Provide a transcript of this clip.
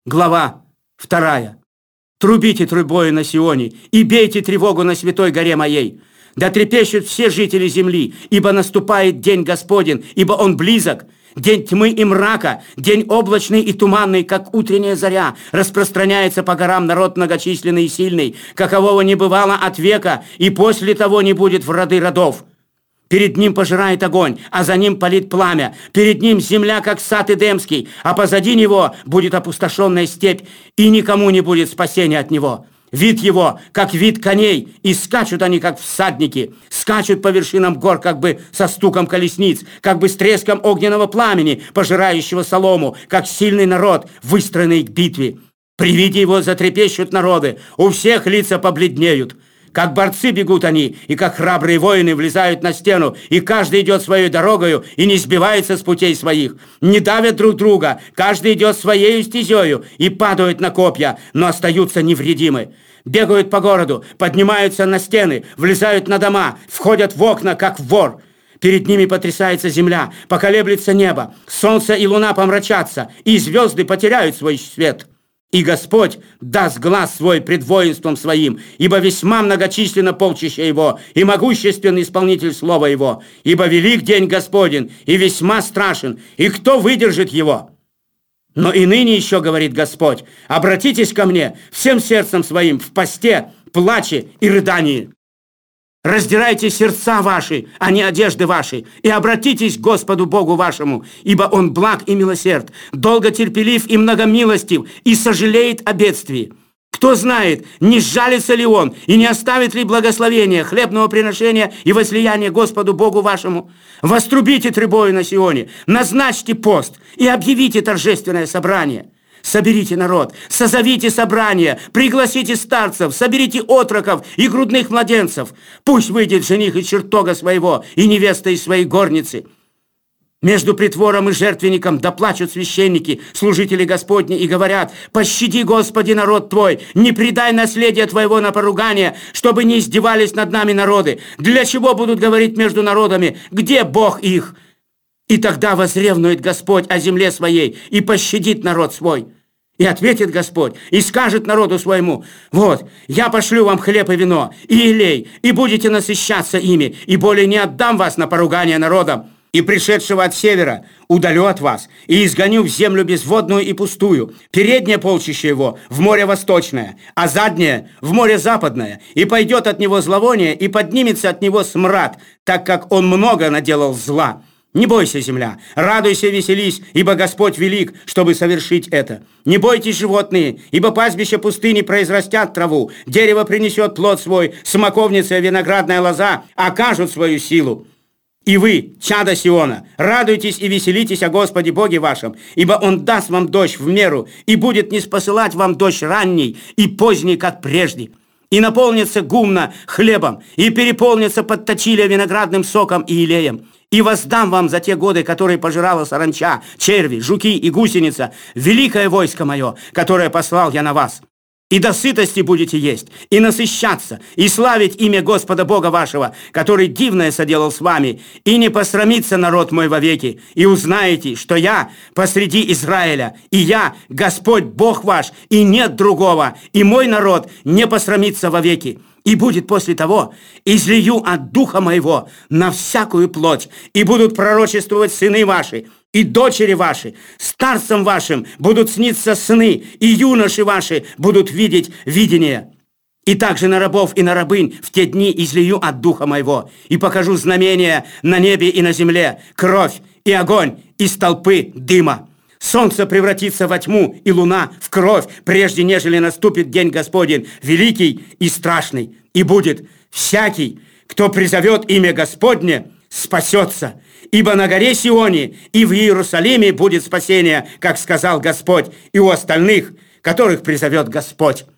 Глава 2. Трубите трубою на Сионе и бейте тревогу на святой горе моей. Да трепещут все жители земли, ибо наступает день Господень, ибо он близок. День тьмы и мрака, день облачный и туманный, как утренняя заря, распространяется по горам народ многочисленный и сильный, какового не бывало от века, и после того не будет в роды родов. Перед ним пожирает огонь, а за ним палит пламя. Перед ним земля, как сад Эдемский, а позади него будет опустошенная степь, и никому не будет спасения от него. Вид его, как вид коней, и скачут они, как всадники. Скачут по вершинам гор, как бы со стуком колесниц, как бы с треском огненного пламени, пожирающего солому, как сильный народ, выстроенный к битве. При виде его затрепещут народы, у всех лица побледнеют. Как борцы бегут они, и как храбрые воины влезают на стену, и каждый идет своей дорогою и не сбивается с путей своих. Не давят друг друга, каждый идет своей стезею и падают на копья, но остаются невредимы. Бегают по городу, поднимаются на стены, влезают на дома, входят в окна, как вор. Перед ними потрясается земля, поколеблется небо, солнце и луна помрачатся, и звезды потеряют свой свет. И Господь даст глас свой пред воинством своим, ибо весьма многочисленно полчища его, и могущественный исполнитель слова его, ибо велик день Господень, и весьма страшен, и кто выдержит его? Но и ныне еще, говорит Господь, обратитесь ко мне всем сердцем своим в посте, плаче и рыдании. Раздирайте сердца ваши, а не одежды ваши, и обратитесь к Господу Богу вашему, ибо Он благ и милосерд, долго терпелив и многомилостив, и сожалеет о бедствии. Кто знает, не сжалится ли Он, и не оставит ли благословения, хлебного приношения и возлияния Господу Богу вашему? Вострубите трубою на Сионе, назначьте пост и объявите торжественное собрание. Соберите народ, созовите собрание, пригласите старцев, соберите отроков и грудных младенцев. Пусть выйдет жених из чертога своего и невеста из своей горницы. Между притвором и жертвенником доплачут священники, служители Господни, и говорят: «Пощади, Господи, народ Твой, не предай наследие Твоего на поругание, чтобы не издевались над нами народы. Для чего будут говорить между народами? Где Бог их?» И тогда возревнует Господь о земле своей и пощадит народ свой. И ответит Господь, и скажет народу своему: «Вот, я пошлю вам хлеб и вино, и елей, и будете насыщаться ими, и более не отдам вас на поругание народам. И пришедшего от севера удалю от вас, и изгоню в землю безводную и пустую, переднее полчище его в море восточное, а заднее в море западное, и пойдет от него зловоние, и поднимется от него смрад, так как он много наделал зла». Не бойся, земля, радуйся, веселись, ибо Господь велик, чтобы совершить это. Не бойтесь, животные, ибо пастбища пустыни произрастят траву, дерево принесет плод свой, смоковница и виноградная лоза окажут свою силу. И вы, чада Сиона, радуйтесь и веселитесь о Господе Боге вашем, ибо Он даст вам дождь в меру, и будет ниспосылать вам дождь ранний и поздний, как прежде. И наполнится гумно хлебом, и переполнится подточилия виноградным соком и елеем. И воздам вам за те годы, которые пожирала саранча, черви, жуки и гусеница, великое войско мое, которое послал я на вас. И до сытости будете есть, и насыщаться, и славить имя Господа Бога вашего, который дивное соделал с вами, и не посрамится народ мой вовеки, и узнаете, что я посреди Израиля, и я Господь Бог ваш, и нет другого, и мой народ не посрамится вовеки. И будет после того, излию от духа моего на всякую плоть, и будут пророчествовать сыны ваши, и дочери ваши, старцам вашим будут сниться сны, и юноши ваши будут видеть видения. И также на рабов и на рабынь в те дни излию от духа моего, и покажу знамения на небе и на земле, кровь и огонь из толпы дыма. Солнце превратится во тьму, и луна в кровь, прежде нежели наступит день Господень, великий и страшный. И будет: всякий, кто призовет имя Господне, спасется. Ибо на горе Сионе и в Иерусалиме будет спасение, как сказал Господь, и у остальных, которых призовет Господь».